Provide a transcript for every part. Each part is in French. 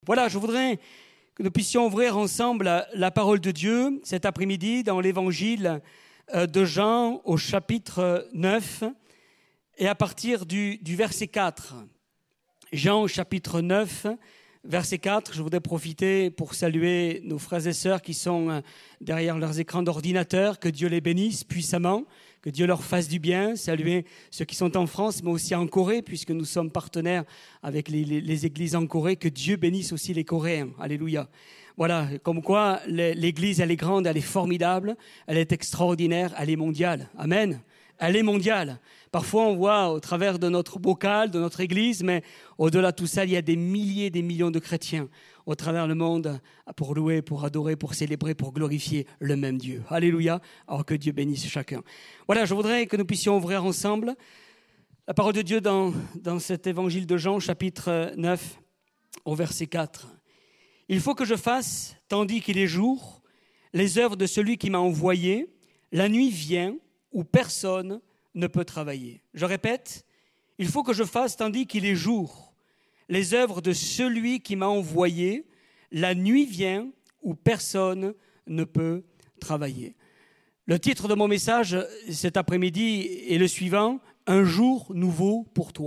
Voilà, je voudrais que nous puissions ouvrir ensemble la parole de Dieu cet après-midi dans l'évangile de Jean au chapitre 9 et à partir du verset 4. Jean au chapitre 9, verset 4, je voudrais profiter pour saluer nos frères et sœurs qui sont derrière leurs écrans d'ordinateur, que Dieu les bénisse puissamment, que Dieu leur fasse du bien, saluer ceux qui sont en France, mais aussi en Corée, puisque nous sommes partenaires avec les églises en Corée, que Dieu bénisse aussi les Coréens, alléluia. Voilà, comme quoi l'église, elle est grande, elle est formidable, elle est extraordinaire, elle est mondiale, amen. Elle est mondiale. Parfois, on voit au travers de notre bocal, de notre église, mais au-delà de tout ça, il y a des milliers, des millions de chrétiens au travers le monde pour louer, pour adorer, pour célébrer, pour glorifier le même Dieu. Alléluia. Alors que Dieu bénisse chacun. Voilà, je voudrais que nous puissions ouvrir ensemble la parole de Dieu dans cet évangile de Jean, chapitre 9, au verset 4. « Il faut que je fasse, tandis qu'il est jour, les œuvres de celui qui m'a envoyé. La nuit vient où personne ne peut travailler. » Je répète, il faut que je fasse, tandis qu'il est jour, les œuvres de celui qui m'a envoyé. La nuit vient où personne ne peut travailler. Le titre de mon message cet après-midi est le suivant, « Un jour nouveau pour toi ».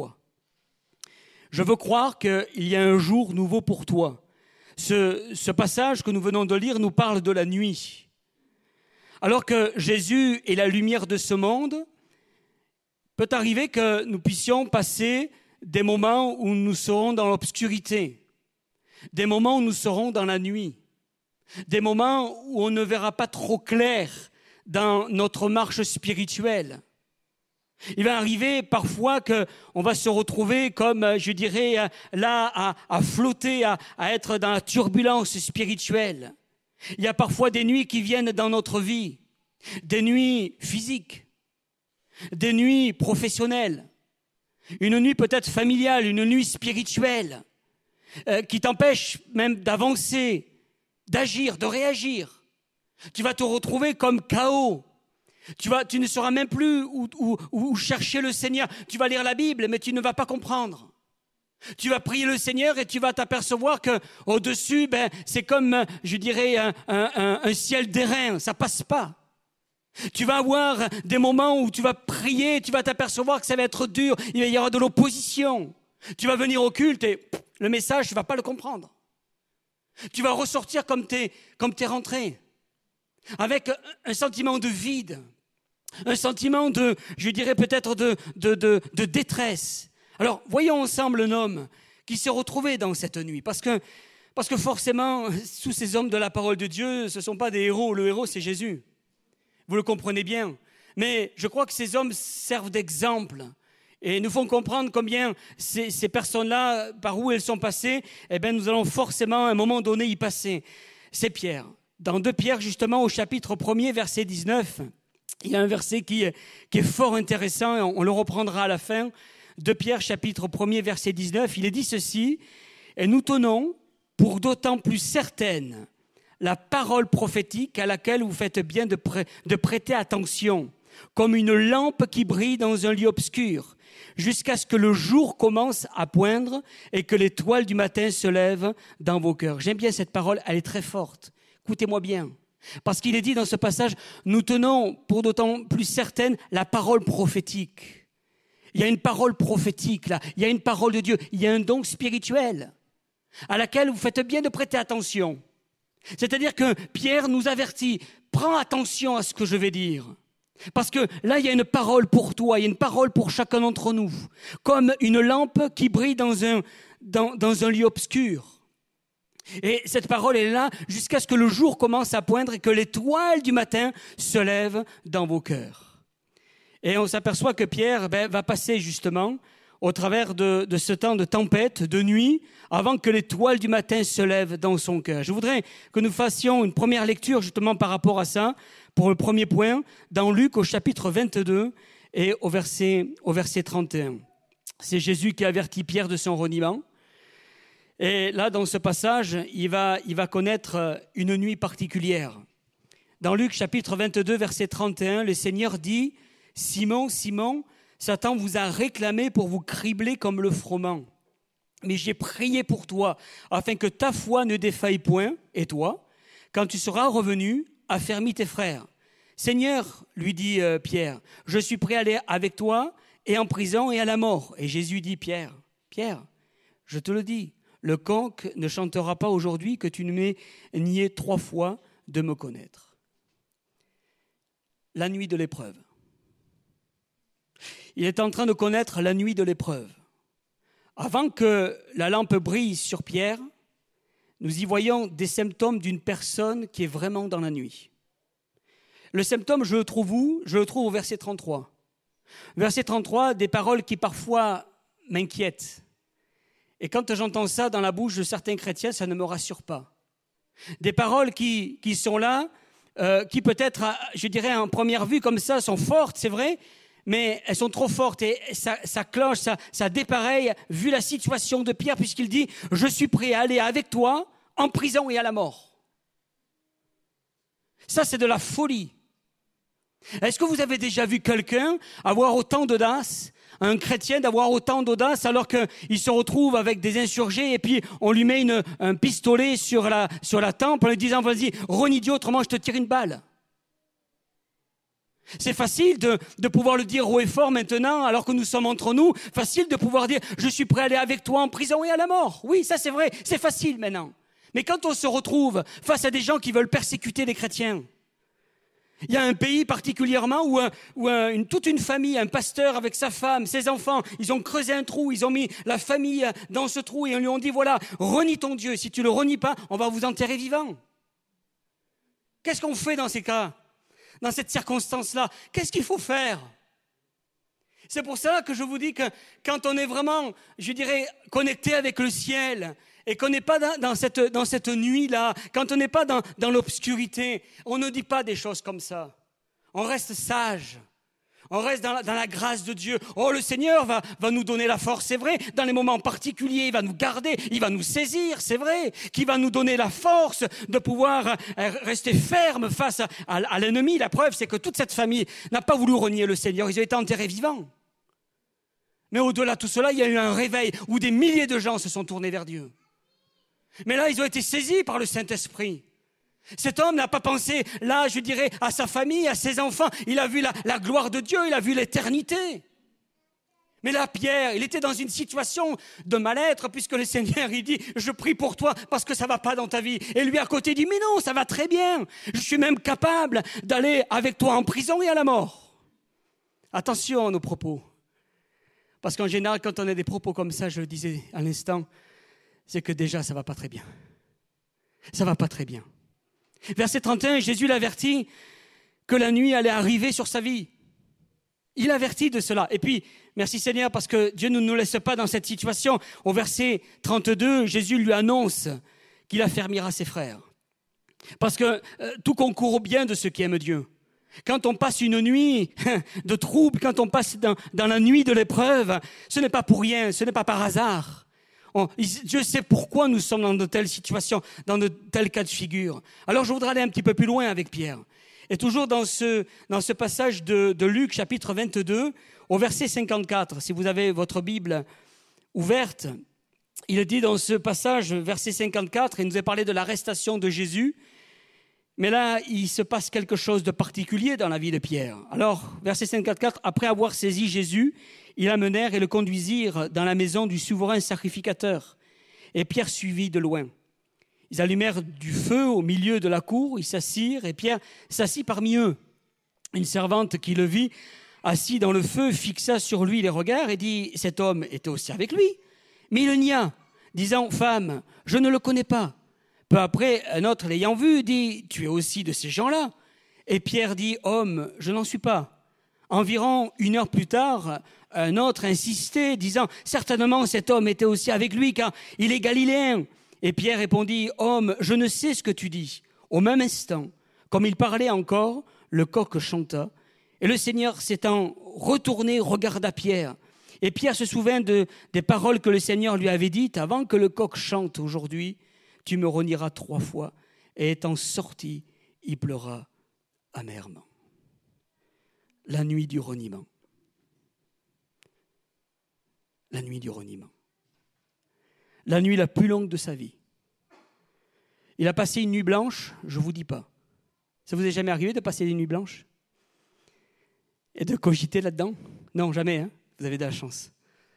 Je veux croire qu'il y a un jour nouveau pour toi. Ce passage que nous venons de lire nous parle de la nuit. Alors que Jésus est la lumière de ce monde, peut arriver que nous puissions passer des moments où nous serons dans l'obscurité, des moments où nous serons dans la nuit, des moments où on ne verra pas trop clair dans notre marche spirituelle. Il va arriver parfois qu'on va se retrouver comme, je dirais, là à flotter, à être dans la turbulence spirituelle. Il y a parfois des nuits qui viennent dans notre vie, des nuits physiques, des nuits professionnelles, une nuit peut-être familiale, une nuit spirituelle, qui t'empêche même d'avancer, d'agir, de réagir. Tu vas te retrouver comme KO. Tu ne sauras même plus où chercher le Seigneur. Tu vas lire la Bible, mais tu ne vas pas comprendre. Tu vas prier le Seigneur et tu vas t'apercevoir que au-dessus, c'est comme, je dirais, un ciel d'airain, ça passe pas. Tu vas avoir des moments où tu vas prier, tu vas t'apercevoir que ça va être dur, il va y avoir de l'opposition. Tu vas venir au culte et le message, tu vas pas le comprendre. Tu vas ressortir comme t'es rentré, avec un sentiment de vide, un sentiment de, je dirais peut-être de détresse. Alors, voyons ensemble un homme qui s'est retrouvé dans cette nuit. Parce que forcément, tous ces hommes de la parole de Dieu, ce ne sont pas des héros. Le héros, c'est Jésus. Vous le comprenez bien. Mais je crois que ces hommes servent d'exemple et nous font comprendre combien ces personnes-là, par où elles sont passées, nous allons forcément à un moment donné y passer. C'est Pierre. Dans 2 Pierre, justement, au chapitre 1er, verset 19, il y a un verset qui est fort intéressant et on le reprendra à la fin. 2 Pierre, chapitre 1er, verset 19, il est dit ceci, « Et nous tenons pour d'autant plus certaine la parole prophétique à laquelle vous faites bien de prêter attention, comme une lampe qui brille dans un lieu obscur, jusqu'à ce que le jour commence à poindre et que l'étoile du matin se lève dans vos cœurs. » J'aime bien cette parole, elle est très forte. Écoutez-moi bien. Parce qu'il est dit dans ce passage, nous tenons pour d'autant plus certaine la parole prophétique. Il y a une parole prophétique là, il y a une parole de Dieu, il y a un don spirituel à laquelle vous faites bien de prêter attention. C'est-à-dire que Pierre nous avertit, prends attention à ce que je vais dire. Parce que là, il y a une parole pour toi, il y a une parole pour chacun d'entre nous, comme une lampe qui brille dans un lieu obscur. Et cette parole est là jusqu'à ce que le jour commence à poindre et que l'étoile du matin se lève dans vos cœurs. Et on s'aperçoit que Pierre va passer justement au travers de ce temps de tempête, de nuit, avant que l'étoile du matin se lève dans son cœur. Je voudrais que nous fassions une première lecture justement par rapport à ça, pour le premier point, dans Luc au chapitre 22 et au verset 31. C'est Jésus qui avertit Pierre de son reniement. Et là, dans ce passage, il va connaître une nuit particulière. Dans Luc chapitre 22, verset 31, le Seigneur dit « Simon, Simon, Satan vous a réclamé pour vous cribler comme le froment. Mais j'ai prié pour toi, afin que ta foi ne défaille point, et toi, quand tu seras revenu, affermis tes frères. Seigneur, lui dit Pierre, je suis prêt à aller avec toi, et en prison et à la mort. Et Jésus dit, Pierre, je te le dis, le coq ne chantera pas aujourd'hui que tu ne m'aies nié 3 fois de me connaître. La nuit de l'épreuve. Il est en train de connaître la nuit de l'épreuve. Avant que la lampe brille sur Pierre, nous y voyons des symptômes d'une personne qui est vraiment dans la nuit. Le symptôme, je le trouve où ? Je le trouve au verset 33. Verset 33, des paroles qui parfois m'inquiètent. Et quand j'entends ça dans la bouche de certains chrétiens, ça ne me rassure pas. Des paroles qui sont là, qui peut-être, je dirais en première vue comme ça, sont fortes, c'est vrai, mais elles sont trop fortes et ça cloche, ça dépareille, vu la situation de Pierre, puisqu'il dit « Je suis prêt à aller avec toi en prison et à la mort ». Ça, c'est de la folie. Est-ce que vous avez déjà vu quelqu'un avoir autant d'audace, un chrétien d'avoir autant d'audace alors qu'il se retrouve avec des insurgés et puis on lui met un pistolet sur la tempe en lui disant « Vas-y, renie Dieu, autrement je te tire une balle ». C'est facile de pouvoir le dire haut et fort maintenant, alors que nous sommes entre nous. Facile de pouvoir dire « Je suis prêt à aller avec toi en prison et à la mort ». Oui, ça c'est vrai, c'est facile maintenant. Mais quand on se retrouve face à des gens qui veulent persécuter les chrétiens, il y a un pays particulièrement où toute une famille, un pasteur avec sa femme, ses enfants, ils ont creusé un trou, ils ont mis la famille dans ce trou et on lui a dit « Voilà, renie ton Dieu, si tu ne le renies pas, on va vous enterrer vivant ». Qu'est-ce qu'on fait dans ces cas ? Dans cette circonstance-là, qu'est-ce qu'il faut faire ? C'est pour ça que je vous dis que quand on est vraiment, je dirais, connecté avec le ciel et qu'on n'est pas dans cette nuit-là, quand on n'est pas dans l'obscurité, on ne dit pas des choses comme ça. On reste sage. On reste dans la grâce de Dieu. Oh, le Seigneur va nous donner la force, c'est vrai. Dans les moments particuliers, il va nous garder, il va nous saisir, c'est vrai. Qu'il va nous donner la force de pouvoir rester ferme face à l'ennemi. La preuve, c'est que toute cette famille n'a pas voulu renier le Seigneur. Ils ont été enterrés vivants. Mais au-delà de tout cela, il y a eu un réveil où des milliers de gens se sont tournés vers Dieu. Mais là, ils ont été saisis par le Saint-Esprit. Cet homme n'a pas pensé, là, je dirais, à sa famille, à ses enfants. Il a vu la gloire de Dieu, il a vu l'éternité. Mais là, Pierre, il était dans une situation de mal-être, puisque le Seigneur, il dit, je prie pour toi parce que ça va pas dans ta vie. Et lui, à côté, dit, mais non, ça va très bien. Je suis même capable d'aller avec toi en prison et à la mort. Attention à nos propos. Parce qu'en général, quand on a des propos comme ça, je le disais à l'instant, c'est que déjà, ça va pas très bien. Ça va pas très bien. Verset 31, Jésus l'avertit que la nuit allait arriver sur sa vie. Il avertit de cela. Et puis, merci Seigneur, parce que Dieu ne nous laisse pas dans cette situation. Au verset 32, Jésus lui annonce qu'il affermira ses frères. Parce que tout concourt au bien de ceux qui aiment Dieu. Quand on passe une nuit de trouble, quand on passe dans la nuit de l'épreuve, ce n'est pas pour rien, ce n'est pas par hasard. Dieu sait pourquoi nous sommes dans de telles situations, dans de tels cas de figure. Alors je voudrais aller un petit peu plus loin avec Pierre. Et toujours dans ce passage de Luc, chapitre 22, au verset 54, si vous avez votre Bible ouverte, il dit dans ce passage, verset 54, il nous a parlé de l'arrestation de Jésus. Mais là, il se passe quelque chose de particulier dans la vie de Pierre. Alors, verset 54, après avoir saisi Jésus, ils l'amenèrent et le conduisirent dans la maison du souverain sacrificateur. Et Pierre suivit de loin. Ils allumèrent du feu au milieu de la cour, ils s'assirent et Pierre s'assit parmi eux. Une servante qui le vit assis dans le feu fixa sur lui les regards et dit « Cet homme était aussi avec lui ». Mais il le nia, disant « Femme, je ne le connais pas ». Peu après, un autre l'ayant vu dit « Tu es aussi de ces gens-là ». Et Pierre dit « Homme, je n'en suis pas ». Environ 1 heure plus tard, un autre insistait, disant « Certainement cet homme était aussi avec lui, car il est galiléen ». Et Pierre répondit « Homme, je ne sais ce que tu dis ». Au même instant, comme il parlait encore, le coq chanta. Et le Seigneur s'étant retourné, regarda Pierre. Et Pierre se souvint des paroles que le Seigneur lui avait dites « Avant que le coq chante aujourd'hui, tu me renieras 3 fois. » Et étant sorti, il pleura amèrement. La nuit du reniement. La nuit du reniement. la nuit la plus longue de sa vie. Il a passé une nuit blanche, je ne vous dis pas. Ça vous est jamais arrivé de passer des nuits blanches? Et de cogiter là-dedans? Non, jamais, hein? Vous avez de la chance.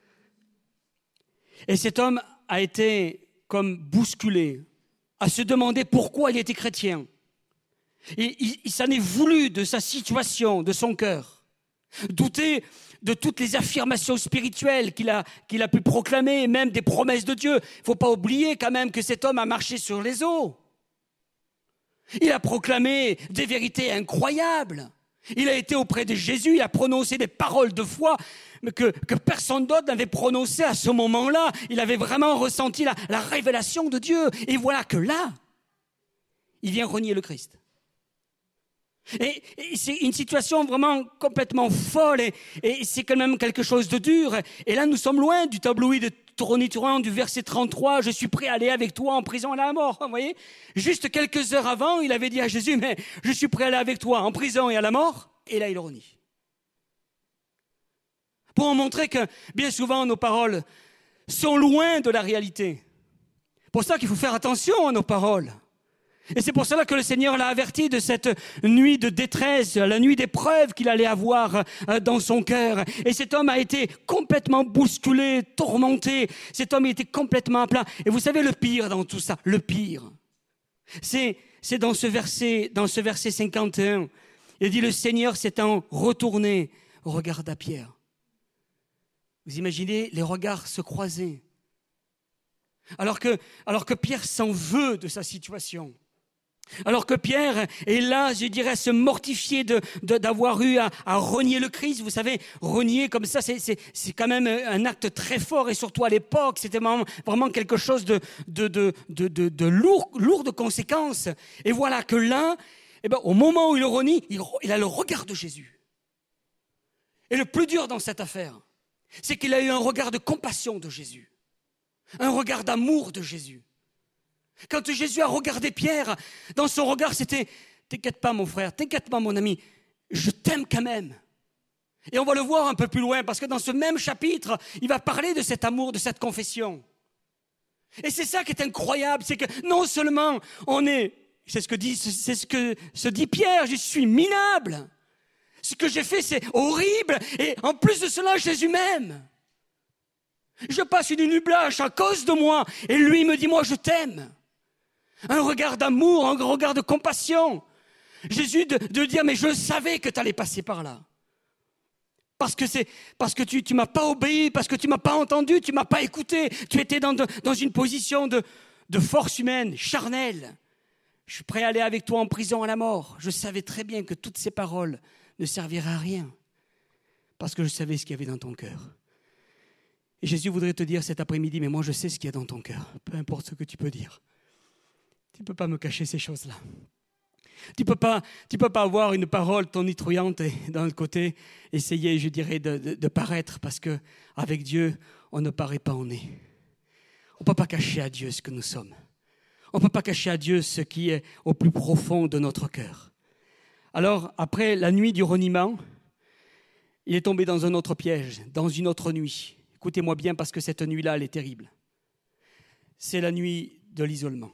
Et cet homme a été comme bousculé, à se demander pourquoi il était chrétien. Et il s'en est voulu de sa situation, de son cœur. Douter de toutes les affirmations spirituelles qu'il a pu proclamer, même des promesses de Dieu. Il ne faut pas oublier quand même que cet homme a marché sur les eaux. Il a proclamé des vérités incroyables. Il a été auprès de Jésus, il a prononcé des paroles de foi que personne d'autre n'avait prononcées à ce moment-là. Il avait vraiment ressenti la révélation de Dieu. Et voilà que là, il vient renier le Christ. Et c'est une situation vraiment complètement folle et c'est quand même quelque chose de dur. Et là, nous sommes loin du tableau de Tonitruant du verset 33, « Je suis prêt à aller avec toi en prison à la mort ». Vous voyez, juste quelques heures avant, il avait dit à Jésus, « Mais je suis prêt à aller avec toi en prison et à la mort ». Et là, il renie. Pour en montrer que bien souvent, nos paroles sont loin de la réalité. C'est pour ça qu'il faut faire attention à nos paroles. Et c'est pour cela que le Seigneur l'a averti de cette nuit de détresse, la nuit d'épreuve qu'il allait avoir dans son cœur. Et cet homme a été complètement bousculé, tourmenté. Cet homme était complètement à plat. Et vous savez le pire dans tout ça, le pire, c'est dans ce verset 51. Il dit, le Seigneur s'étant retourné, regarda Pierre. Vous imaginez les regards se croiser. Alors que Pierre s'en veut de sa situation. Alors que Pierre est là, je dirais, se mortifier d'avoir eu à renier le Christ. Vous savez, renier comme ça, c'est quand même un acte très fort. Et surtout à l'époque, c'était vraiment quelque chose de lourd de conséquences. Et voilà que là, au moment où il renie, il a le regard de Jésus. Et le plus dur dans cette affaire, c'est qu'il a eu un regard de compassion de Jésus. Un regard d'amour de Jésus. Quand Jésus a regardé Pierre, dans son regard, c'était « T'inquiète pas mon frère, t'inquiète pas mon ami, je t'aime quand même ». Et on va le voir un peu plus loin, parce que dans ce même chapitre, il va parler de cet amour, de cette confession. Et c'est ça qui est incroyable, c'est que non seulement c'est ce que se dit Pierre, je suis minable. Ce que j'ai fait, c'est horrible, et en plus de cela, Jésus m'aime. Je passe une nuit blanche à cause de moi, et lui me dit, moi je t'aime. Un regard d'amour, un regard de compassion. Jésus de dire, mais je savais que tu allais passer par là. Parce que tu m'as pas obéi, parce que tu m'as pas entendu, tu m'as pas écouté. Tu étais dans une position de force humaine, charnelle. Je suis prêt à aller avec toi en prison à la mort. Je savais très bien que toutes ces paroles ne serviraient à rien. Parce que je savais ce qu'il y avait dans ton cœur. Et Jésus voudrait te dire cet après-midi, mais moi je sais ce qu'il y a dans ton cœur, peu importe ce que tu peux dire. Tu ne peux pas me cacher ces choses-là. Tu peux pas avoir une parole tonitruante et d'un autre côté, essayer, je dirais, de paraître, parce qu'avec Dieu, on ne paraît pas, on est. On ne peut pas cacher à Dieu ce que nous sommes. On ne peut pas cacher à Dieu ce qui est au plus profond de notre cœur. Alors, après la nuit du reniement, il est tombé dans un autre piège, dans une autre nuit. Écoutez-moi bien parce que cette nuit-là, elle est terrible. C'est la nuit de l'isolement.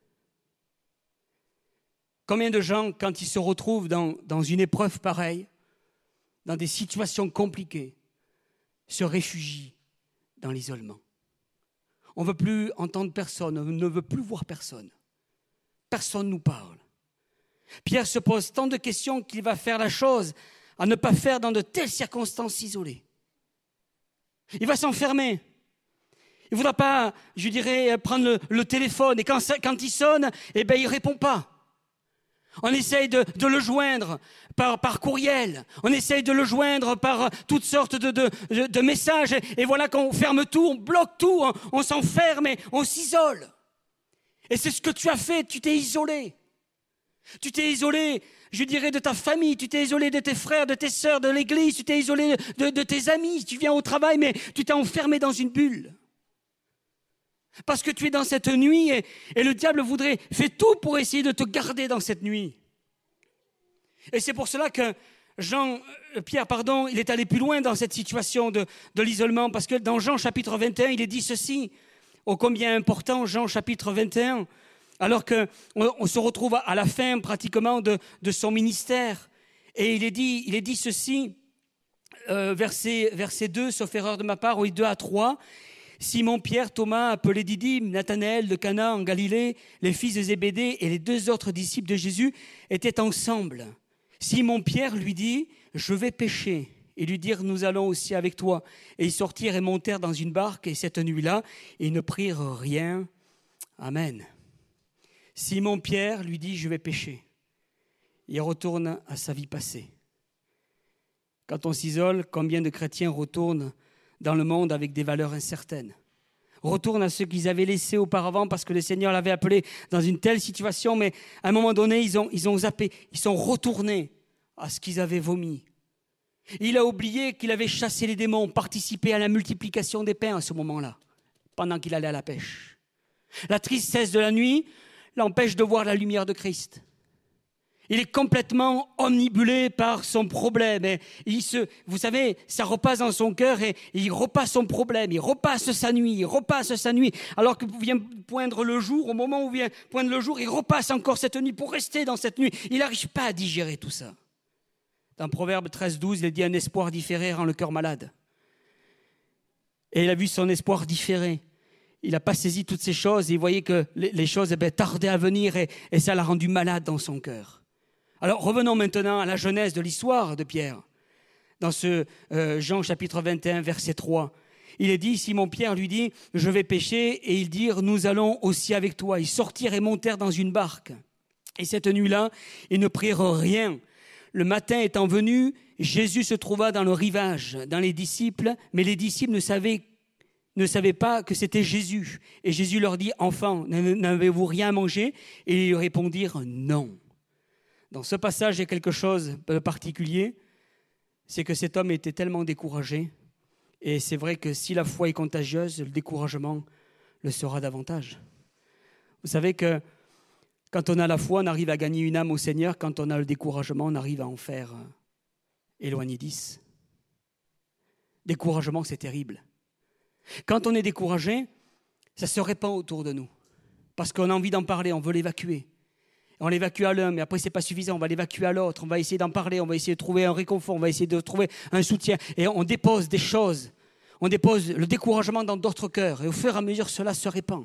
Combien de gens, quand ils se retrouvent dans une épreuve pareille, dans des situations compliquées, se réfugient dans l'isolement. On ne veut plus entendre personne, on ne veut plus voir personne. Personne ne nous parle. Pierre se pose tant de questions qu'il va faire la chose à ne pas faire dans de telles circonstances isolées. Il va s'enfermer. Il ne voudra pas, je dirais, prendre le téléphone. Et quand il sonne, il ne répond pas. On essaye de le joindre par courriel. On essaye de le joindre par toutes sortes de messages. Et voilà qu'on ferme tout, on bloque tout, on s'enferme et on s'isole. Et c'est ce que tu as fait, tu t'es isolé. Tu t'es isolé, je dirais, de ta famille, tu t'es isolé de tes frères, de tes sœurs, de l'église, tu t'es isolé de tes amis, tu viens au travail, mais tu t'es enfermé dans une bulle. Parce que tu es dans cette nuit et le diable fait tout pour essayer de te garder dans cette nuit. Et c'est pour cela que Pierre, il est allé plus loin dans cette situation de l'isolement, parce que dans Jean chapitre 21, il est dit ceci, ô combien important, Jean chapitre 21, alors qu'on se retrouve à la fin pratiquement de son ministère. Et il est dit ceci, verset 2, sauf erreur de ma part, oui, 2 à 3. Simon, Pierre, Thomas, appelé Didyme, Nathanaël de Cana en Galilée, les fils de Zébédée et les 2 autres disciples de Jésus étaient ensemble. Simon Pierre lui dit, je vais pêcher. Et lui dirent, nous allons aussi avec toi. Et ils sortirent et montèrent dans une barque, et cette nuit-là, ils ne prirent rien. Amen. Simon Pierre lui dit, je vais pêcher. Il retourne à sa vie passée. Quand on s'isole, combien de chrétiens retournent dans le monde avec des valeurs incertaines, retournent à ce qu'ils avaient laissé auparavant parce que le Seigneur l'avait appelé dans une telle situation, mais à un moment donné, ils ont zappé, ils sont retournés à ce qu'ils avaient vomi. Il a oublié qu'il avait chassé les démons, participé à la multiplication des pains à ce moment-là, pendant qu'il allait à la pêche. La tristesse de la nuit l'empêche de voir la lumière de Christ. Il est complètement omnibulé par son problème. Et vous savez, ça repasse dans son cœur et il repasse son problème, il repasse sa nuit. Alors que vient poindre le jour, au moment où vient poindre le jour, il repasse encore cette nuit pour rester dans cette nuit. Il n'arrive pas à digérer tout ça. Dans Proverbe 13-12, il est dit « Un espoir différé rend le cœur malade ». Et il a vu son espoir différé. Il n'a pas saisi toutes ces choses et il voyait que les choses tardaient à venir et ça l'a rendu malade dans son cœur. Alors revenons maintenant à la genèse de l'histoire de Pierre. Dans ce Jean chapitre 21, verset 3, il est dit, Simon Pierre lui dit, je vais pêcher, et ils dirent, nous allons aussi avec toi. Ils sortirent et montèrent dans une barque. Et cette nuit-là, ils ne prirent rien. Le matin étant venu, Jésus se trouva dans le rivage, dans les disciples, mais les disciples ne savaient pas que c'était Jésus. Et Jésus leur dit, enfants, n'avez-vous rien à manger? Et ils répondirent, non. Dans ce passage, il y a quelque chose de particulier, c'est que cet homme était tellement découragé, et c'est vrai que si la foi est contagieuse, le découragement le sera davantage. Vous savez que quand on a la foi, on arrive à gagner une âme au Seigneur, quand on a le découragement, on arrive à en faire éloigner 10. Découragement, c'est terrible. Quand on est découragé, ça se répand autour de nous, parce qu'on a envie d'en parler, on veut l'évacuer. On l'évacue à l'un, mais après, ce n'est pas suffisant. On va l'évacuer à l'autre. On va essayer d'en parler. On va essayer de trouver un réconfort. On va essayer de trouver un soutien. Et on dépose des choses. On dépose le découragement dans d'autres cœurs. Et au fur et à mesure, cela se répand.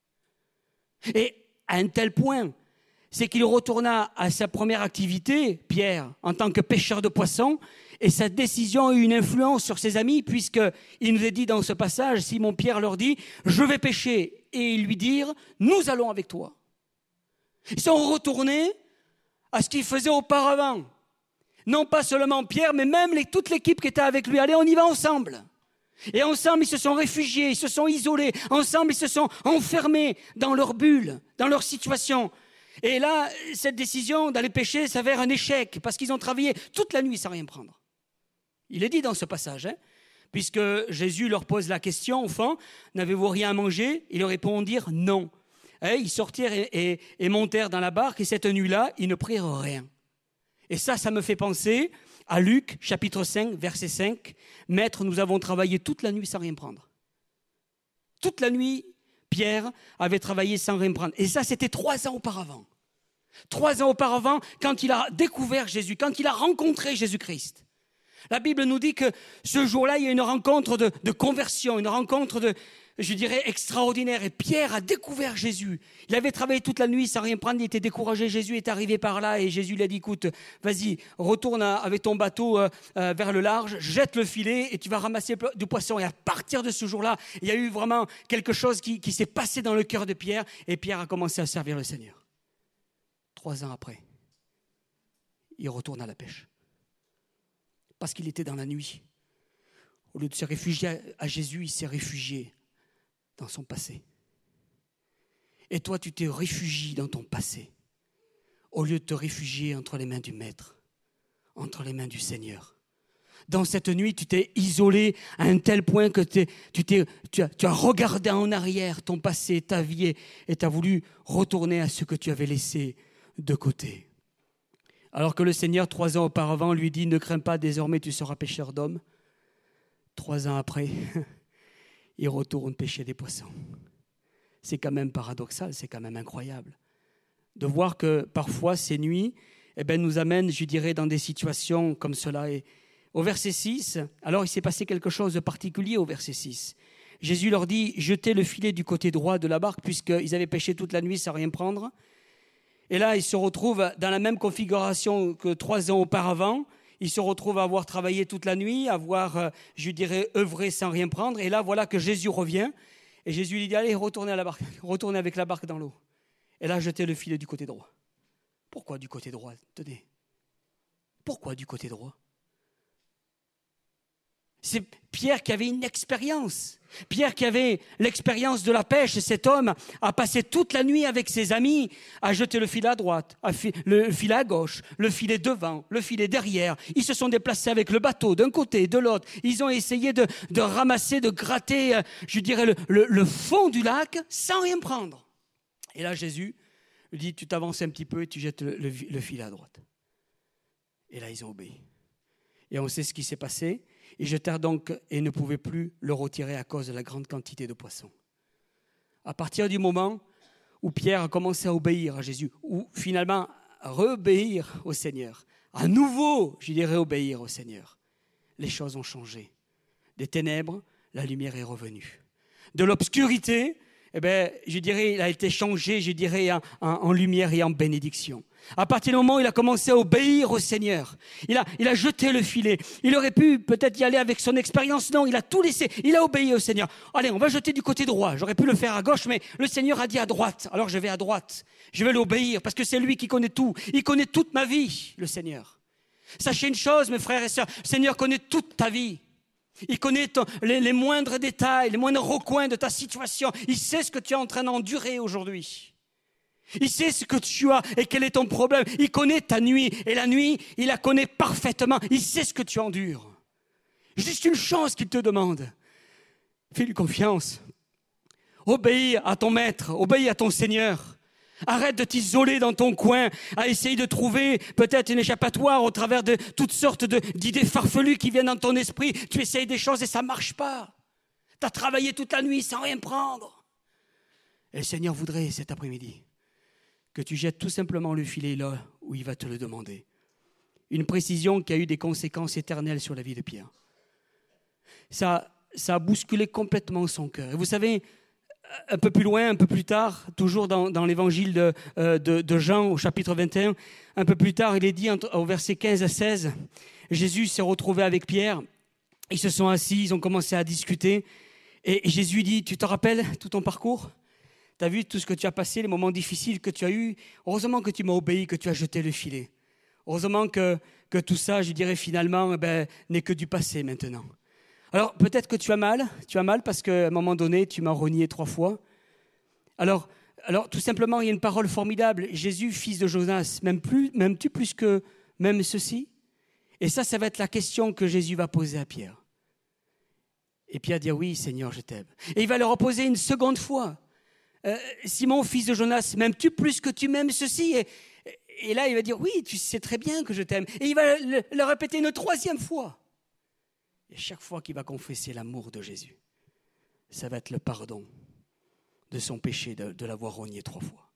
Et à un tel point, c'est qu'il retourna à sa première activité, Pierre, en tant que pêcheur de poissons. Et sa décision a eu une influence sur ses amis, puisqu'il nous est dit dans ce passage, Simon Pierre leur dit, je vais pêcher. Et ils lui dirent, nous allons avec toi. Ils sont retournés à ce qu'ils faisaient auparavant. Non pas seulement Pierre, mais même toute l'équipe qui était avec lui. Allez, on y va ensemble. Et ensemble, ils se sont réfugiés, ils se sont isolés. Ensemble, ils se sont enfermés dans leur bulle, dans leur situation. Et là, cette décision d'aller pêcher s'avère un échec, parce qu'ils ont travaillé toute la nuit sans rien prendre. Il est dit dans ce passage, puisque Jésus leur pose la question, au fond, n'avez-vous rien à manger? Ils leur répondirent non. Ils sortirent et montèrent dans la barque, et cette nuit-là, ils ne prirent rien. Et ça me fait penser à Luc, chapitre 5, verset 5. « Maître, nous avons travaillé toute la nuit sans rien prendre. » Toute la nuit, Pierre avait travaillé sans rien prendre. Et ça, c'était 3 ans auparavant. 3 ans auparavant, quand il a découvert Jésus, quand il a rencontré Jésus-Christ. La Bible nous dit que ce jour-là, il y a une rencontre de conversion, une rencontre extraordinaire. Et Pierre a découvert Jésus. Il avait travaillé toute la nuit sans rien prendre, il était découragé. Jésus est arrivé par là et Jésus lui a dit, écoute, vas-y, retourne avec ton bateau vers le large, jette le filet et tu vas ramasser du poisson. Et à partir de ce jour-là, il y a eu vraiment quelque chose qui s'est passé dans le cœur de Pierre, et Pierre a commencé à servir le Seigneur. 3 ans après, il retourne à la pêche. Parce qu'il était dans la nuit. Au lieu de se réfugier à Jésus, il s'est réfugié dans son passé. Et toi, tu t'es réfugié dans ton passé, au lieu de te réfugier entre les mains du Maître, entre les mains du Seigneur. Dans cette nuit, tu t'es isolé à un tel point que tu as regardé en arrière ton passé, ta vie, et tu as voulu retourner à ce que tu avais laissé de côté. Alors que le Seigneur, 3 ans auparavant, lui dit « Ne crains pas, désormais tu seras pêcheur d'hommes ». 3 ans après, il retourne pêcher des poissons. C'est quand même paradoxal, c'est quand même incroyable de voir que parfois ces nuits nous amènent, je dirais, dans des situations comme cela. Et au verset 6, alors il s'est passé quelque chose de particulier au verset 6. Jésus leur dit « Jetez le filet du côté droit de la barque » puisqu'ils avaient pêché toute la nuit sans rien prendre. Et là, ils se retrouvent dans la même configuration que 3 ans auparavant. Ils se retrouvent à avoir travaillé toute la nuit, à avoir, je dirais, œuvré sans rien prendre. Et là, voilà que Jésus revient. Et Jésus lui dit, allez, retournez à la barque, retournez avec la barque dans l'eau. Et là, jetez le filet du côté droit. Pourquoi du côté droit? Tenez. Pourquoi du côté droit? C'est Pierre qui avait une expérience. Pierre qui avait l'expérience de la pêche. Cet homme a passé toute la nuit avec ses amis à jeter le filet à droite, le filet à gauche, le filet devant, le filet derrière. Ils se sont déplacés avec le bateau d'un côté et de l'autre. Ils ont essayé de ramasser, de gratter, je dirais, le fond du lac sans rien prendre. Et là, Jésus lui dit, tu t'avances un petit peu et tu jettes le filet à droite. Et là, ils ont obéi. Et on sait ce qui s'est passé. Ils jetèrent donc et ne pouvaient plus le retirer à cause de la grande quantité de poissons. À partir du moment où Pierre a commencé à obéir à Jésus, ou finalement à réobéir au Seigneur, à nouveau, je dirais, obéir au Seigneur, les choses ont changé. Des ténèbres, la lumière est revenue. De l'obscurité, je dirais, il a été changé, je dirais, en lumière et en bénédiction. À partir du moment où il a commencé à obéir au Seigneur, il a jeté le filet. Il aurait pu peut-être y aller avec son expérience. Non, il a tout laissé. Il a obéi au Seigneur. Allez, on va jeter du côté droit. J'aurais pu le faire à gauche, mais le Seigneur a dit à droite. Alors je vais à droite. Je vais l'obéir parce que c'est lui qui connaît tout. Il connaît toute ma vie, le Seigneur. Sachez une chose, mes frères et sœurs, le Seigneur connaît toute ta vie. Il connaît les moindres détails, les moindres recoins de ta situation. Il sait ce que tu es en train d'endurer aujourd'hui. Il sait ce que tu as et quel est ton problème. Il connaît ta nuit. Et la nuit, il la connaît parfaitement. Il sait ce que tu endures. Juste une chose qu'il te demande. Fais-lui confiance. Obéis à ton maître. Obéis à ton Seigneur. Arrête de t'isoler dans ton coin à essayer de trouver peut-être une échappatoire au travers de toutes sortes d'idées farfelues qui viennent dans ton esprit. Tu essayes des choses et ça ne marche pas. Tu as travaillé toute la nuit sans rien prendre. Et le Seigneur voudrait cet après-midi que tu jettes tout simplement le filet là où il va te le demander. Une précision qui a eu des conséquences éternelles sur la vie de Pierre. Ça a bousculé complètement son cœur. Et vous savez, un peu plus loin, un peu plus tard, toujours dans l'évangile de Jean au chapitre 21, un peu plus tard, il est dit au verset 15 à 16, Jésus s'est retrouvé avec Pierre, ils se sont assis, ils ont commencé à discuter, et Jésus dit, tu te rappelles tout ton parcours ? Tu as vu tout ce que tu as passé, les moments difficiles que tu as eus. Heureusement que tu m'as obéi, que tu as jeté le filet. Heureusement que tout ça, je dirais finalement, n'est que du passé maintenant. Alors peut-être que tu as mal parce qu'à un moment donné, tu m'as renié 3 fois. Alors tout simplement, il y a une parole formidable. Jésus, fils de Jonas, m'aimes-tu plus que même ceci ? Et ça va être la question que Jésus va poser à Pierre. Et Pierre dit, oui Seigneur, je t'aime. Et il va le reposer une seconde fois. Simon, fils de Jonas, m'aimes-tu plus que tu m'aimes ceci ? Et là, il va dire, oui, tu sais très bien que je t'aime. Et il va le répéter une 3e fois. Et chaque fois qu'il va confesser l'amour de Jésus, ça va être le pardon de son péché, de l'avoir rogné 3 fois.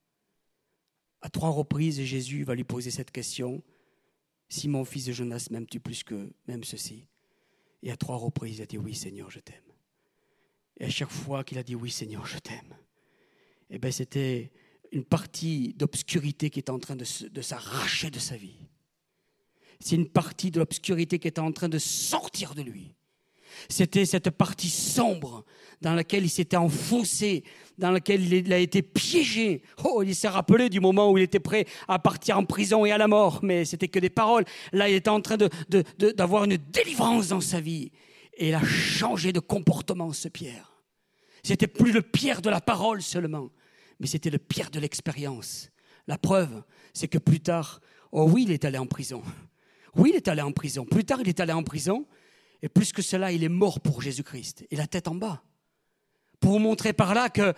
À 3 reprises, Jésus va lui poser cette question, Simon, fils de Jonas, m'aimes-tu plus que même ceci ? Et à 3 reprises, il a dit, oui, Seigneur, je t'aime. Et à chaque fois qu'il a dit, oui, Seigneur, je t'aime, c'était une partie d'obscurité qui était en train de s'arracher de sa vie. C'est une partie de l'obscurité qui était en train de sortir de lui. C'était cette partie sombre dans laquelle il s'était enfoncé, dans laquelle il a été piégé. Oh, il s'est rappelé du moment où il était prêt à partir en prison et à la mort, mais c'était que des paroles. Là, il était en train d'avoir une délivrance dans sa vie. Et il a changé de comportement, ce Pierre. C'était plus le Pierre de la parole seulement, mais c'était le Pierre de l'expérience. La preuve, c'est que plus tard, oh oui, il est allé en prison. Oui, il est allé en prison. Plus tard, il est allé en prison. Et plus que cela, il est mort pour Jésus-Christ. Et la tête en bas. Pour vous montrer par là qu'il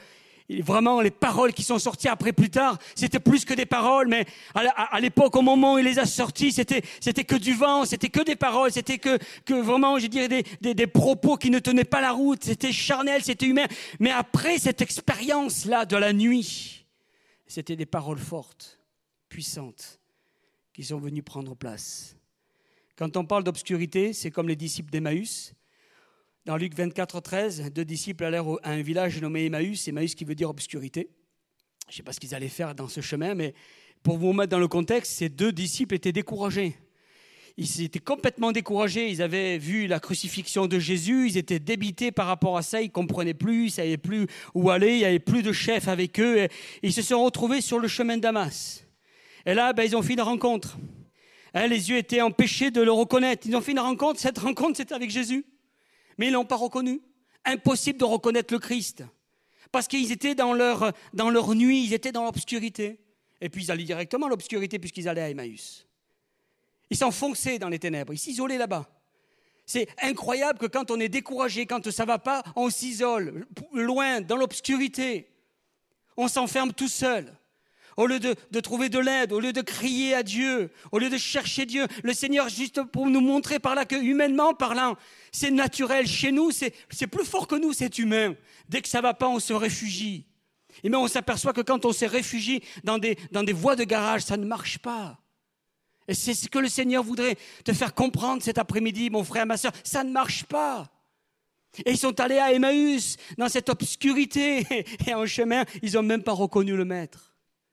Et vraiment, les paroles qui sont sorties après plus tard, c'était plus que des paroles, mais à l'époque, au moment où il les a sorties, c'était que du vent, c'était que des paroles, c'était que vraiment, je dirais, des propos qui ne tenaient pas la route, c'était charnel, c'était humain. Mais après cette expérience-là de la nuit, c'était des paroles fortes, puissantes, qui sont venues prendre place. Quand on parle d'obscurité, c'est comme les disciples d'Emmaüs. Dans Luc 24, 13, 2 disciples allèrent à un village nommé Emmaüs, Emmaüs qui veut dire obscurité. Je ne sais pas ce qu'ils allaient faire dans ce chemin, mais pour vous mettre dans le contexte, ces 2 disciples étaient découragés. Ils étaient complètement découragés, ils avaient vu la crucifixion de Jésus, ils étaient débités par rapport à ça, ils ne comprenaient plus, ils ne savaient plus où aller, il n'y avait plus de chef avec eux. Et ils se sont retrouvés sur le chemin de Damas. Et là, ils ont fait une rencontre. Les yeux étaient empêchés de le reconnaître. Ils ont fait une rencontre, cette rencontre c'était avec Jésus. Mais ils ne l'ont pas reconnu. Impossible de reconnaître le Christ. Parce qu'ils étaient dans leur nuit, ils étaient dans l'obscurité. Et puis ils allaient directement à l'obscurité puisqu'ils allaient à Emmaüs. Ils s'enfonçaient dans les ténèbres, ils s'isolaient là-bas. C'est incroyable que quand on est découragé, quand ça ne va pas, on s'isole, loin, dans l'obscurité. On s'enferme tout seul. Au lieu de trouver de l'aide, au lieu de crier à Dieu, au lieu de chercher Dieu, le Seigneur, juste pour nous montrer par là que, humainement parlant, c'est naturel. Chez nous, c'est plus fort que nous, c'est humain. Dès que ça ne va pas, on se réfugie. Et même on s'aperçoit que quand on se réfugie dans des voies de garage, ça ne marche pas. Et c'est ce que le Seigneur voudrait te faire comprendre cet après-midi, mon frère, ma soeur. Ça ne marche pas. Et ils sont allés à Emmaüs, dans cette obscurité. Et en chemin, ils n'ont même pas reconnu le Maître.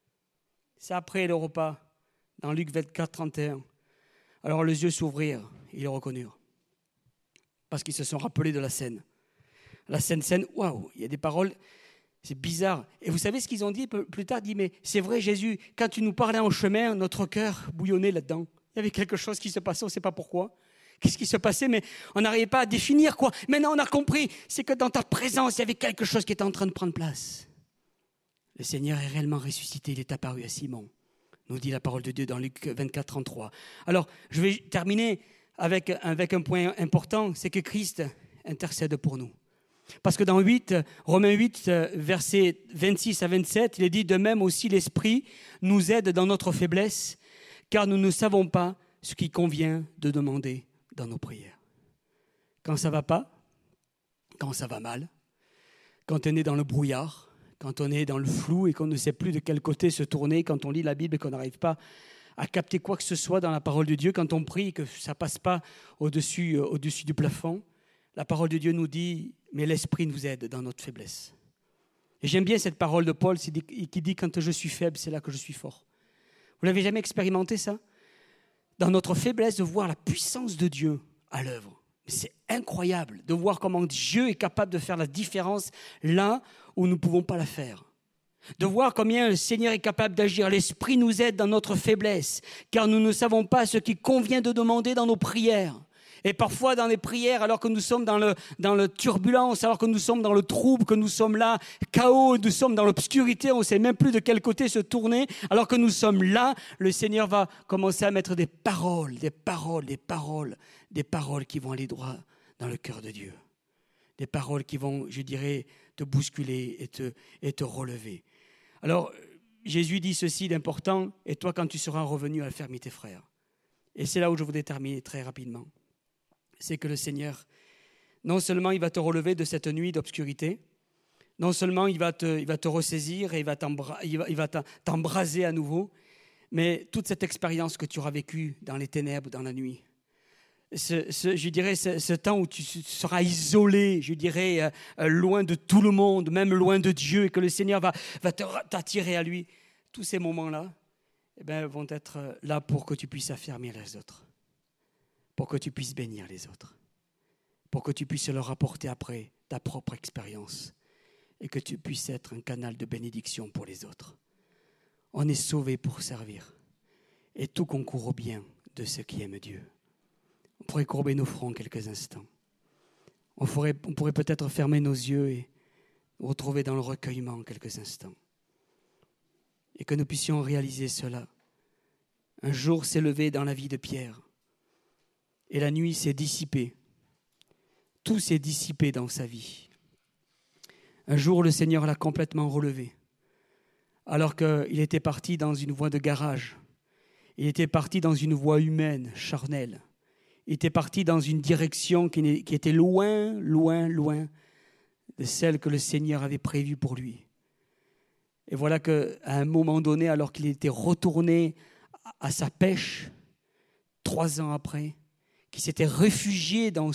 C'est après le repas, dans Luc 24, 31. Alors les yeux s'ouvrirent, ils le reconnurent. Parce qu'ils se sont rappelés de la scène. La scène, waouh, il y a des paroles, c'est bizarre. Et vous savez ce qu'ils ont dit plus tard? Dit, mais c'est vrai Jésus, quand tu nous parlais en chemin, notre cœur bouillonnait là-dedans. Il y avait quelque chose qui se passait, on ne sait pas pourquoi. Qu'est-ce qui se passait, mais on n'arrivait pas à définir quoi. Maintenant on a compris, c'est que dans ta présence, il y avait quelque chose qui était en train de prendre place. Le Seigneur est réellement ressuscité, il est apparu à Simon, nous dit la parole de Dieu dans Luc 24, 33. Alors, je vais terminer avec un point important, c'est que Christ intercède pour nous. Parce que dans Romains 8, versets 26 à 27, il est dit « De même aussi l'Esprit nous aide dans notre faiblesse, car nous ne savons pas ce qu'il convient de demander dans nos prières. » Quand ça ne va pas, quand ça va mal, quand on est dans le brouillard, quand on est dans le flou et qu'on ne sait plus de quel côté se tourner, quand on lit la Bible et qu'on n'arrive pas à capter quoi que ce soit dans la parole de Dieu, quand on prie et que ça ne passe pas au-dessus du plafond, la parole de Dieu nous dit « Mais l'Esprit nous aide dans notre faiblesse ». Et j'aime bien cette parole de Paul qui dit « Quand je suis faible, c'est là que je suis fort ». Vous n'avez jamais expérimenté ça? Dans notre faiblesse, de voir la puissance de Dieu à l'œuvre. C'est incroyable de voir comment Dieu est capable de faire la différence là où nous ne pouvons pas la faire. De voir combien le Seigneur est capable d'agir. L'Esprit nous aide dans notre faiblesse, car nous ne savons pas ce qu'il convient de demander dans nos prières. Et parfois dans les prières, alors que nous sommes dans le turbulence, alors que nous sommes dans le trouble, que nous sommes là, chaos, nous sommes dans l'obscurité, on ne sait même plus de quel côté se tourner, alors que nous sommes là, le Seigneur va commencer à mettre des paroles qui vont aller droit dans le cœur de Dieu. Des paroles qui vont, je dirais, te bousculer et te relever. Alors, Jésus dit ceci d'important, et toi quand tu seras revenu, affermis tes frères. Et c'est là où je voudrais terminer très rapidement. C'est que le Seigneur, non seulement il va te relever de cette nuit d'obscurité, non seulement il va te ressaisir et il va t'embraser à nouveau, mais toute cette expérience que tu auras vécue dans les ténèbres, dans la nuit, je dirais ce temps où tu seras isolé, je dirais loin de tout le monde, même loin de Dieu, et que le Seigneur va t'attirer à lui, tous ces moments-là vont être là pour que tu puisses affermir les autres, pour que tu puisses bénir les autres, pour que tu puisses leur apporter après ta propre expérience et que tu puisses être un canal de bénédiction pour les autres. On est sauvé pour servir et tout concourt au bien de ceux qui aiment Dieu. On pourrait courber nos fronts quelques instants. On pourrait peut-être fermer nos yeux et nous retrouver dans le recueillement quelques instants. Et que nous puissions réaliser cela. Un jour s'est levé dans la vie de Pierre et la nuit s'est dissipée. Tout s'est dissipé dans sa vie. Un jour, le Seigneur l'a complètement relevé, alors qu'il était parti dans une voie de garage. Il était parti dans une voie humaine, charnelle. Il était parti dans une direction qui était loin, loin, loin de celle que le Seigneur avait prévue pour lui. Et voilà qu'à un moment donné, alors qu'il était retourné à sa pêche, 3 ans après, qu'il s'était réfugié dans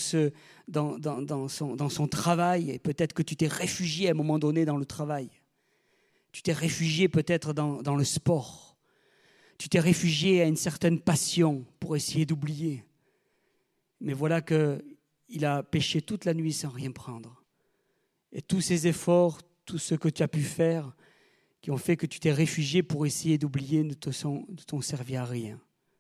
son travail, et peut-être que tu t'es réfugié à un moment donné dans le travail. Tu t'es réfugié peut-être dans le sport. Tu t'es réfugié à une certaine passion pour essayer d'oublier. Mais voilà qu'il a pêché toute la nuit sans rien prendre. Et tous ces efforts, tout ce que tu as pu faire, qui ont fait que tu t'es réfugié pour essayer d'oublier, ne t'ont servi à rien.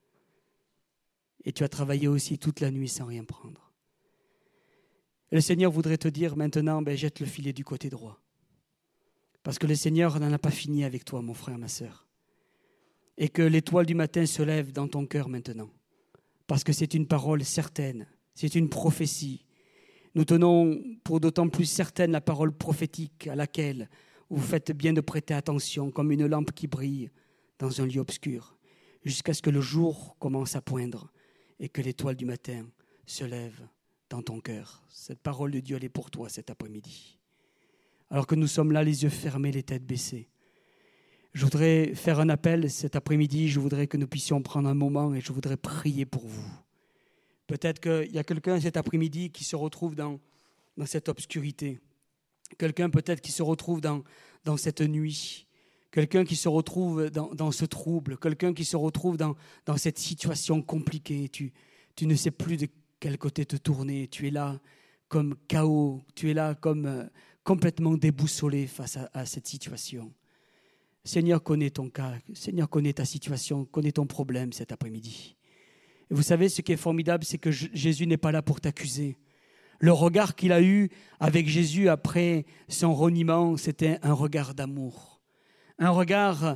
Et tu as travaillé aussi toute la nuit sans rien prendre. Et le Seigneur voudrait te dire maintenant, jette le filet du côté droit. Parce que le Seigneur n'en a pas fini avec toi, mon frère, ma sœur. Et que l'étoile du matin se lève dans ton cœur maintenant. Parce que c'est une parole certaine, c'est une prophétie. Nous tenons pour d'autant plus certaine la parole prophétique à laquelle vous faites bien de prêter attention, comme une lampe qui brille dans un lieu obscur, jusqu'à ce que le jour commence à poindre et que l'étoile du matin se lève dans ton cœur. Cette parole de Dieu, elle est pour toi cet après-midi. Alors que nous sommes là, les yeux fermés, les têtes baissées, je voudrais faire un appel cet après-midi, je voudrais que nous puissions prendre un moment et je voudrais prier pour vous. Peut-être qu'il y a quelqu'un cet après-midi qui se retrouve dans cette obscurité. Quelqu'un peut-être qui se retrouve dans cette nuit. Quelqu'un qui se retrouve dans ce trouble. Quelqu'un qui se retrouve dans cette situation compliquée. Tu ne sais plus de quel côté te tourner. Tu es là comme chaos. Tu es là comme complètement déboussolé face à cette situation. Seigneur connaît ton cas. Seigneur connaît ta situation, connaît ton problème cet après-midi. Et vous savez, ce qui est formidable, c'est que Jésus n'est pas là pour t'accuser. Le regard qu'il a eu avec Jésus après son reniement, c'était un regard d'amour. Un regard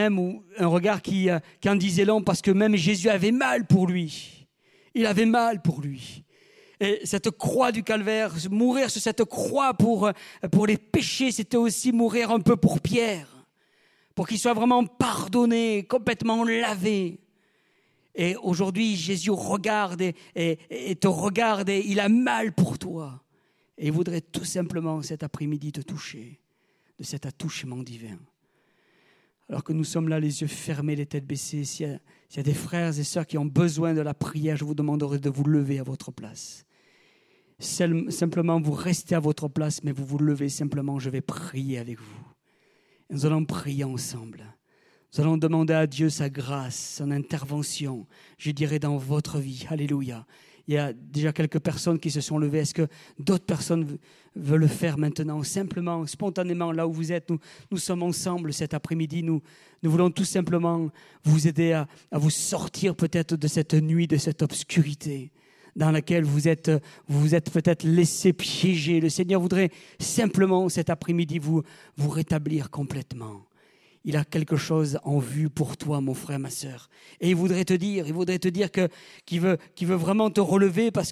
qui en disait long, parce que même Jésus avait mal pour lui. Il avait mal pour lui. Et cette croix du calvaire, mourir sur cette croix pour les péchés, c'était aussi mourir un peu pour Pierre. Pour qu'il soit vraiment pardonné, complètement lavé. Et aujourd'hui, Jésus regarde et te regarde et il a mal pour toi. Et il voudrait tout simplement cet après-midi te toucher, de cet attouchement divin. Alors que nous sommes là, les yeux fermés, les têtes baissées, s'il y a des frères et sœurs qui ont besoin de la prière, je vous demanderai de vous lever à votre place. Simplement, vous restez à votre place, mais vous vous levez simplement, je vais prier avec vous. Et nous allons prier ensemble. Nous allons demander à Dieu sa grâce, son intervention, je dirais, dans votre vie. Alléluia. Il y a déjà quelques personnes qui se sont levées. Est-ce que d'autres personnes veulent le faire maintenant? Simplement, spontanément, là où vous êtes, nous sommes ensemble cet après-midi. Nous voulons tout simplement vous aider à vous sortir peut-être de cette nuit, de cette obscurité dans laquelle vous êtes peut-être laissé piéger. Le Seigneur voudrait simplement cet après-midi vous rétablir complètement. Il a quelque chose en vue pour toi, mon frère, ma sœur. Et il voudrait te dire qu'il veut vraiment te relever parce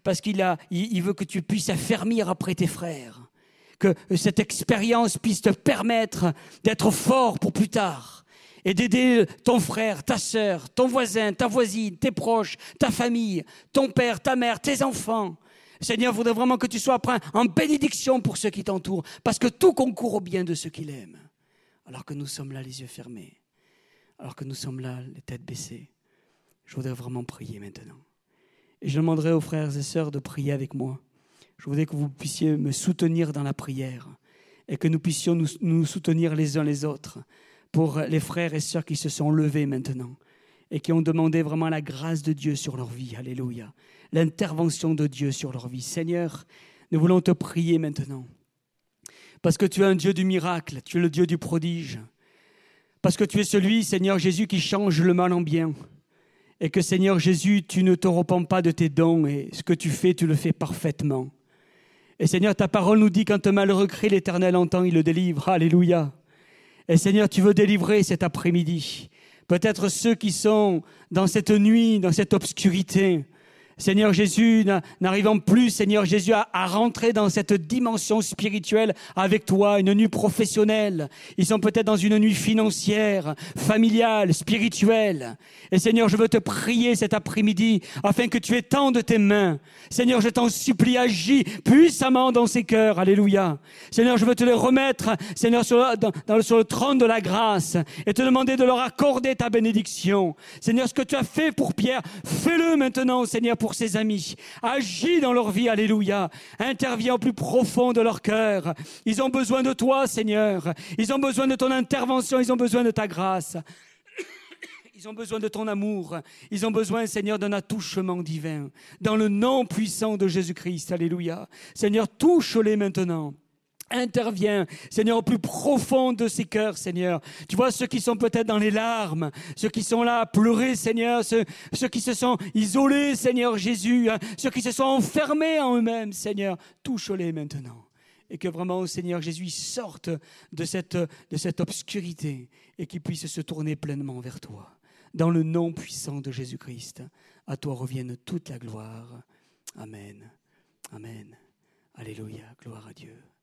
qu'il veut que tu puisses affermir après tes frères. Que cette expérience puisse te permettre d'être fort pour plus tard. Et d'aider ton frère, ta sœur, ton voisin, ta voisine, tes proches, ta famille, ton père, ta mère, tes enfants. Le Seigneur voudrait vraiment que tu sois en bénédiction pour ceux qui t'entourent, parce que tout concourt au bien de ceux qu'il aime. Alors que nous sommes là, les yeux fermés, alors que nous sommes là, les têtes baissées, je voudrais vraiment prier maintenant. Et je demanderai aux frères et sœurs de prier avec moi. Je voudrais que vous puissiez me soutenir dans la prière et que nous puissions nous soutenir les uns les autres pour les frères et sœurs qui se sont levés maintenant et qui ont demandé vraiment la grâce de Dieu sur leur vie. Alléluia. L'intervention de Dieu sur leur vie. Seigneur, nous voulons te prier maintenant. Parce que tu es un Dieu du miracle, tu es le Dieu du prodige. Parce que tu es celui, Seigneur Jésus, qui change le mal en bien. Et que, Seigneur Jésus, tu ne te repens pas de tes dons et ce que tu fais, tu le fais parfaitement. Et Seigneur, ta parole nous dit quand un malheureux crie, l'Éternel entend, il le délivre. Alléluia. Et Seigneur, tu veux délivrer cet après-midi. Peut-être ceux qui sont dans cette nuit, dans cette obscurité. Seigneur Jésus, n'arrivant plus, Seigneur Jésus, à rentrer dans cette dimension spirituelle avec toi, une nuit professionnelle. Ils sont peut-être dans une nuit financière, familiale, spirituelle. Et Seigneur, je veux te prier cet après-midi afin que tu étendes tes mains. Seigneur, je t'en supplie, agis puissamment dans ces cœurs. Alléluia. Seigneur, je veux te les remettre, Seigneur, sur le trône de la grâce et te demander de leur accorder ta bénédiction. Seigneur, ce que tu as fait pour Pierre, fais-le maintenant, Seigneur, pour ses amis. Agis dans leur vie, alléluia. Interviens au plus profond de leur cœur. Ils ont besoin de toi, Seigneur. Ils ont besoin de ton intervention, ils ont besoin de ta grâce. Ils ont besoin de ton amour. Ils ont besoin, Seigneur, d'un attouchement divin. Dans le nom puissant de Jésus-Christ, alléluia. Seigneur, touche-les maintenant. Interviens, Seigneur, au plus profond de ces cœurs, Seigneur. Tu vois ceux qui sont peut-être dans les larmes, ceux qui sont là à pleurer, Seigneur, ceux qui se sont isolés, Seigneur Jésus, ceux qui se sont enfermés en eux-mêmes, Seigneur, touche-les maintenant. Et que vraiment, Seigneur Jésus, ils sortent de cette obscurité et qu'ils puissent se tourner pleinement vers toi. Dans le nom puissant de Jésus-Christ, à toi revienne toute la gloire. Amen. Amen. Alléluia. Gloire à Dieu.